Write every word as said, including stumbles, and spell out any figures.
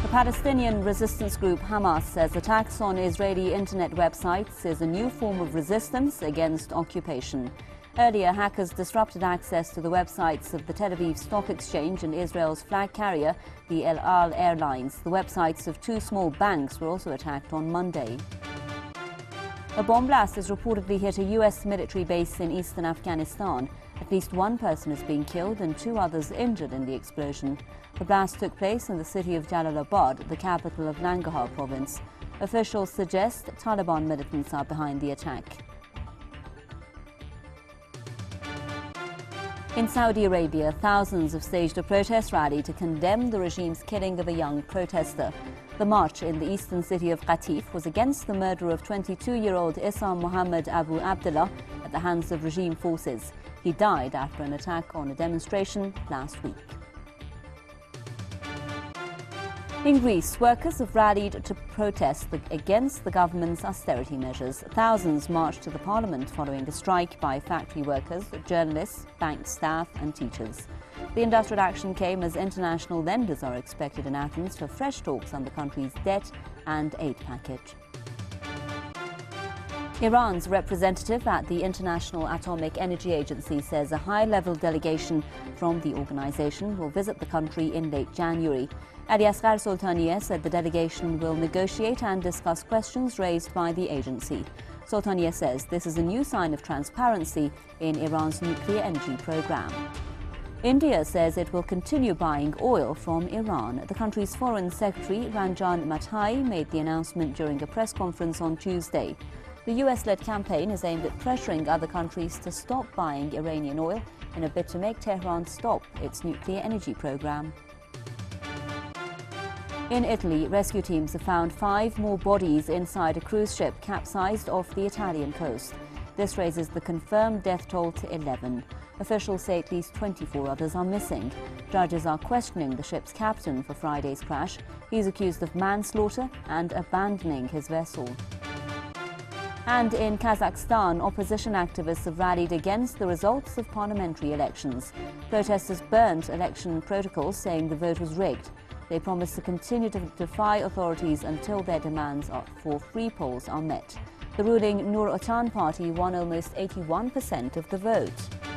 The Palestinian resistance group Hamas says attacks on Israeli internet websites is a new form of resistance against occupation. Earlier, hackers disrupted access to the websites of the Tel Aviv Stock Exchange and Israel's flag carrier, the El Al Airlines. The websites of two small banks were also attacked on Monday. A bomb blast has reportedly hit a U S military base in eastern Afghanistan. At least one person has been killed and two others injured in the explosion. The blast took place in the city of Jalalabad, the capital of Nangarhar province. Officials suggest Taliban militants are behind the attack. In Saudi Arabia, thousands have staged a protest rally to condemn the regime's killing of a young protester. The march in the eastern city of Qatif was against the murder of twenty-two-year-old Issam Mohammed Abu Abdullah at the hands of regime forces. He died after an attack on a demonstration last week. In Greece, workers have rallied to protest the, against the government's austerity measures. Thousands marched to the parliament following a strike by factory workers, journalists, bank staff and teachers. The industrial action came as international lenders are expected in Athens for fresh talks on the country's debt and aid package. Iran's representative at the International Atomic Energy Agency says a high-level delegation from the organization will visit the country in late January. Aliasgar Soltanieh said the delegation will negotiate and discuss questions raised by the agency. Soltanieh says this is a new sign of transparency in Iran's nuclear energy program. India says it will continue buying oil from Iran. The country's Foreign Secretary Ranjan Mathai made the announcement during a press conference on Tuesday. The U S-led campaign is aimed at pressuring other countries to stop buying Iranian oil in a bid to make Tehran stop its nuclear energy program. In Italy, rescue teams have found five more bodies inside a cruise ship capsized off the Italian coast. This raises the confirmed death toll to eleven. Officials say at least twenty-four others are missing. Judges are questioning the ship's captain for Friday's crash. He's accused of manslaughter and abandoning his vessel. And in Kazakhstan, opposition activists have rallied against the results of parliamentary elections. Protesters burnt election protocols saying the vote was rigged. They promise to continue to defy authorities until their demands for free polls are met. The ruling Nur Otan party won almost eighty-one percent of the vote.